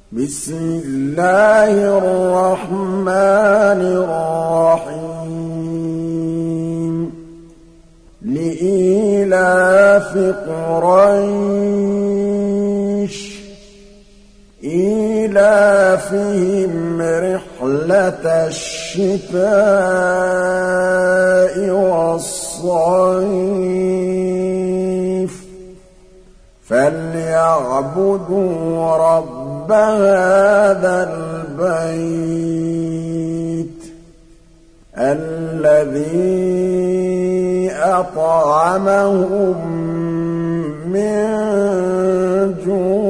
بسم الله الرحمن الرحيم لإيلاف قريش إيلافهم رحلة الشتاء والصيف فليعبدوا رب هذا البيت الذي أطعمهم من جوع